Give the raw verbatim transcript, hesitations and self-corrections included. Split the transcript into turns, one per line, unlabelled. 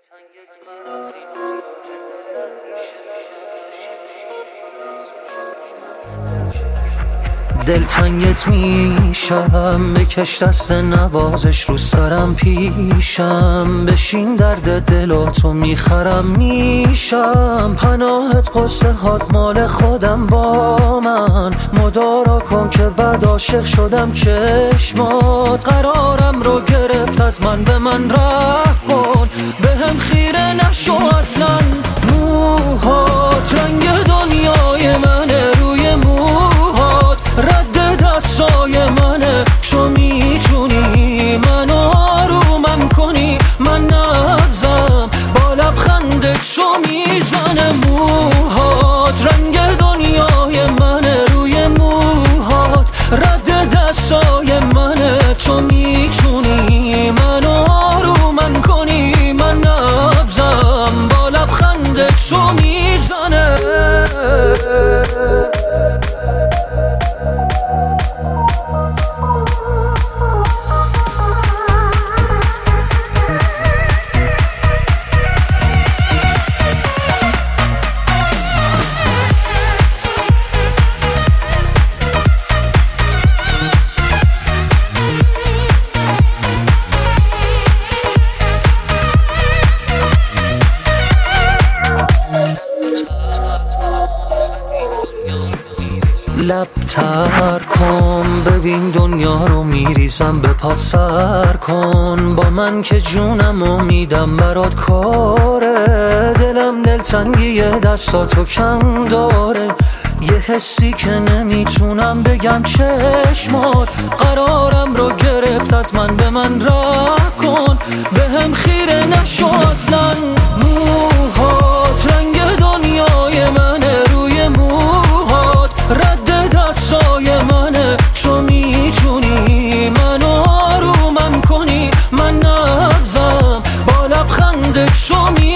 دلتنگت میشم، بکش دست نوازش رو سرم پیشم، بشین درد دل تو میخرم میشم، پناهت قصه هات مال خودم با من، مدارا کن که بعد عاشق شدم چشمات، قرارم رو گرفت از من به من رحم کن، به هم خیره نشو اصلا، موهات رنگ دنیای منه، روی موهات رد دستای منه، تو میتونی منو آرومم کنی، من نبزم با لبخندت تو میزنه، موهات رنگ دنیای منه، روی موهات رد دستای منه، تو میتونی منو آرومم کنی، من نبزم با لبخندت تو میزنه. لب تر کن ببین دنیا رو میریزم، به پات سر کن با من که جونم و میدم برات کاره، دلم دلتنگی دستاتو کم داره، یه حسی که نمیتونم بگم چشمات، قرارم رو گرفت از من به من رحم کن، به هم خیره نشو اصلا، موهات رنگ دنیای منه، روی موهات رد دستای منه، تو میتونی منو آرومم کنی، من نبزم با لبخندت تو می